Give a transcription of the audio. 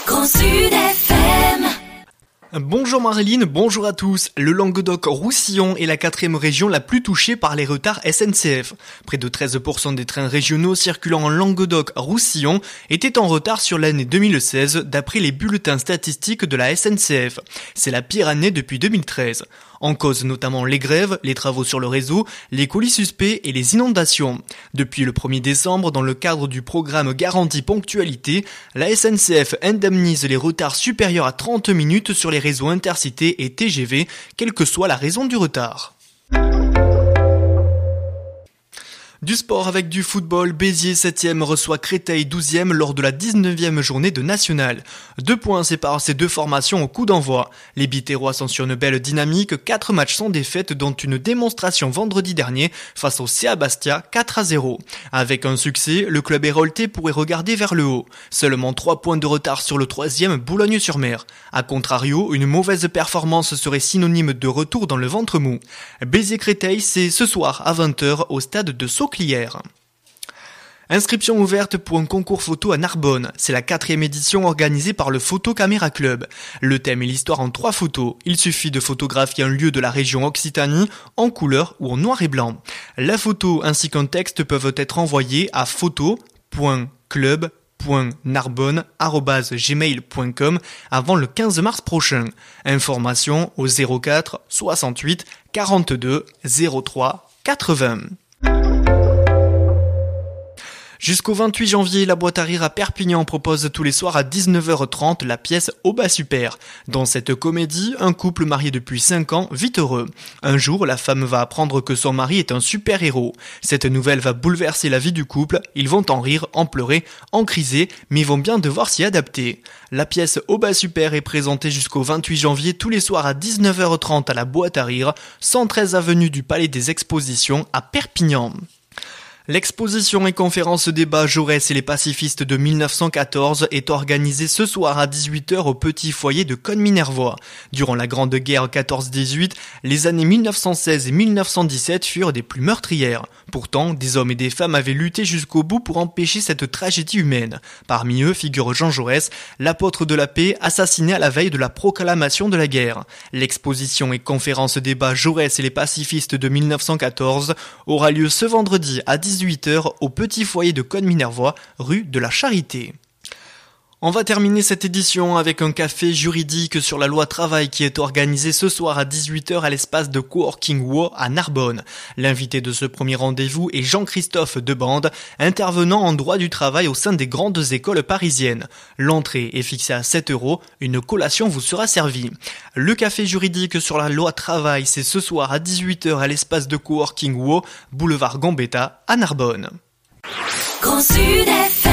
Grand Sud FM. Bonjour Marilyn, bonjour à tous. Le Languedoc-Roussillon est la 4e région la plus touchée par les retards SNCF. Près de 13% des trains régionaux circulant en Languedoc-Roussillon étaient en retard sur l'année 2016 d'après les bulletins statistiques de la SNCF. C'est la pire année depuis 2013. En cause notamment les grèves, les travaux sur le réseau, les colis suspects et les inondations. Depuis le 1er décembre, dans le cadre du programme Garantie Ponctualité, la SNCF indemnise les retards supérieurs à 30 minutes sur les réseaux intercités et TGV, quelle que soit la raison du retard. Du sport avec du football, Béziers 7e reçoit Créteil 12e lors de la 19e journée de National. 2 points séparent ces deux formations au coup d'envoi. Les Biterrois sont sur une belle dynamique, 4 matchs sans défaite dont une démonstration vendredi dernier face au CA Bastia 4-0. Avec un succès, le club héroltais pourrait regarder vers le haut. Seulement 3 points de retard sur le 3e Boulogne-sur-Mer. A contrario, une mauvaise performance serait synonyme de retour dans le ventre mou. Béziers-Créteil, c'est ce soir à 20h au stade de Sauclière. Inscription ouverte pour un concours photo à Narbonne. C'est la 4e édition organisée par le Photo Caméra Club. Le thème est l'histoire en 3 photos. Il suffit de photographier un lieu de la région Occitanie en couleur ou en noir et blanc. La photo ainsi qu'un texte peuvent être envoyés à photo.club.narbonne@gmail.com avant le 15 mars prochain. Information au 04 68 42 03 80. Jusqu'au 28 janvier, la boîte à rire à Perpignan propose tous les soirs à 19h30 la pièce Au bas super. Dans cette comédie, un couple marié depuis 5 ans vit heureux. Un jour, la femme va apprendre que son mari est un super-héros. Cette nouvelle va bouleverser la vie du couple. Ils vont en rire, en pleurer, en criser, mais vont bien devoir s'y adapter. La pièce Au bas super est présentée jusqu'au 28 janvier tous les soirs à 19h30 à la boîte à rire, 113 avenue du Palais des Expositions à Perpignan. L'exposition et conférence débat Jaurès et les pacifistes de 1914 est organisée ce soir à 18h au petit foyer de Cosne-Minervois. Durant la Grande Guerre 14-18, les années 1916 et 1917 furent des plus meurtrières. Pourtant, des hommes et des femmes avaient lutté jusqu'au bout pour empêcher cette tragédie humaine. Parmi eux figure Jean Jaurès, l'apôtre de la paix, assassiné à la veille de la proclamation de la guerre. L'exposition et conférence débat Jaurès et les pacifistes de 1914 aura lieu ce vendredi à 18h au petit foyer de Cosne-Minervois, rue de la Charité. On va terminer cette édition avec un café juridique sur la loi travail qui est organisé ce soir à 18h à l'espace de Coworking Wo à Narbonne. L'invité de ce premier rendez-vous est Jean-Christophe Debande, intervenant en droit du travail au sein des grandes écoles parisiennes. L'entrée est fixée à 7 €, une collation vous sera servie. Le café juridique sur la loi travail, c'est ce soir à 18h à l'espace de Coworking Wo, boulevard Gambetta à Narbonne. Grand Sud FM.